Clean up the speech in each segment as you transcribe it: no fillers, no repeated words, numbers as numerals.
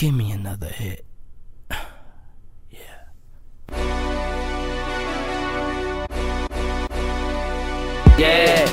Give me another hit. Yeah,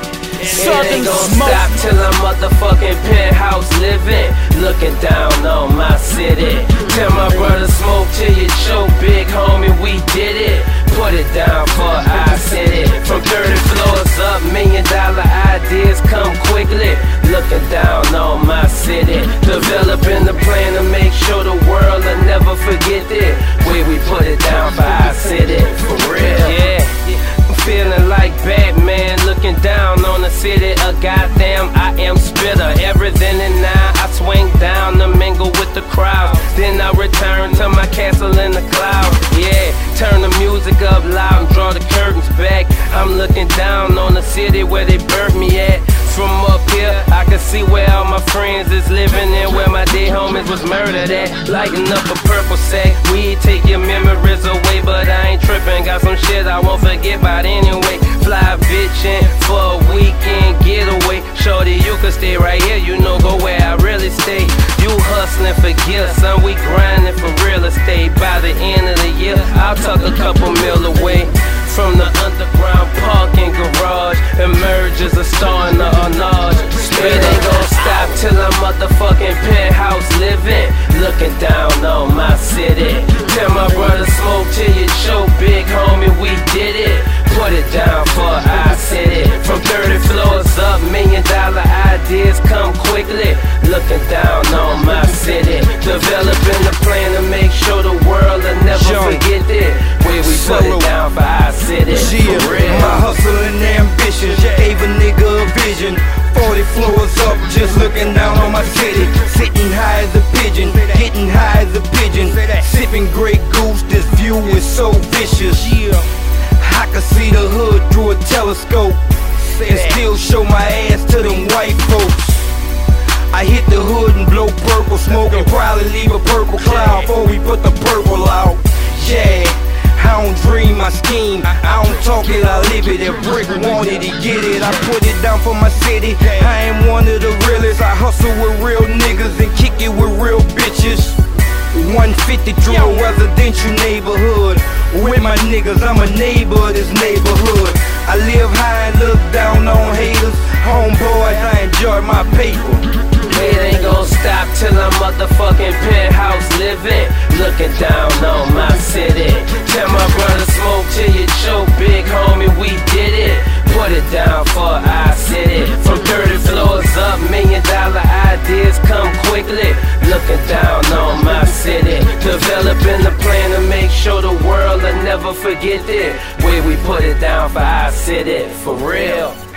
it ain't gon' stop till I'm motherfucking penthouse living, looking down on my city. Tell my brother smoke till you choke, big homie, we did it. Put it down for our city. From 30 floors up, $1 million ideas come quickly. Looking down on my city, developing the plan to make sure the world will never forget it. Way we put it down for our city, for real. Yeah, I'm feeling like Batman, looking down on the city. A goddamn I am spitter. Everything and now I swing down to mingle with the crowd. Then I return to my castle in the cloud. Yeah, turn the music up loud and draw the curtains back. I'm looking down on the city where they burnt me at. From up here, I can see where all my friends is living and where my dead homies was murdered at. Lighting up a purple sack, weed take your memories away, but I ain't tripping. Got some shit I won't forget about anyway. Fly bitchin' for a weekend getaway. Shorty, you can stay right here, you know, go where I really stay. You hustling for gifts, son, we grinding for real estate. By the end of the year, I'll tuck a couple mil away. From the underground parking garage, emerges a star in the Arnage. It ain't gon' stop till I'm motherfucking penthouse living, looking down on my city. Tell my brother smoke till you choke, big homie, we did it. Put it down for our city. From 30 floors up, $1 million ideas come quickly. Looking down on my city, developing the plan to make sure the world will never forget it. Where we put it down for our city, for real. My hustle and ambition gave a nigga a vision. 40 floors up, just looking down on my city. Sitting high as a pigeon, getting high as a pigeon. Sipping Grey Goose, this view is so vicious. I can see the hood through a telescope and still show my ass to them white folks. I hit the hood and blow purple smoke and probably leave a purple cloud before we put the purple out. Yeah, I don't dream, I scheme. I don't talk it, I live it. If Brick wanted to get it, I put it down for my city. I ain't one of the realest. I hustle with real niggas and kick it with real bitches. 150 through a residential neighborhood. With my niggas, I'm a neighbor of this neighborhood. I live high and look down on haters. Homeboys, I enjoy my paper. It ain't gon' stop till I'm motherfucking penthouse living, looking down on my city. Tell my brother smoke till you choke, big homie, we did it. Put it down for our city. From 30 floors up, $1 million ideas come quickly. Looking down on my city, developing the plan to make sure the world will never forget it. Where we put it down for our city, for real.